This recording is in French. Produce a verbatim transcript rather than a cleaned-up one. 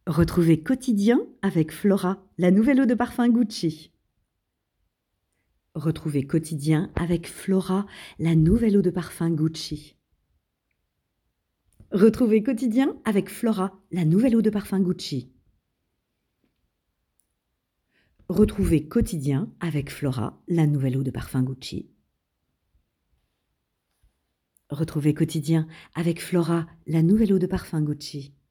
Retrouvez Quotidien avec Flora, la nouvelle eau de parfum Gucci. Retrouvez Quotidien avec Flora, la nouvelle eau de parfum Gucci. Retrouvez Quotidien avec Flora, la nouvelle eau de parfum Gucci. Retrouvez Quotidien avec Flora, la nouvelle eau de parfum Gucci. Retrouvez Quotidien avec Flora, la nouvelle eau de parfum Gucci.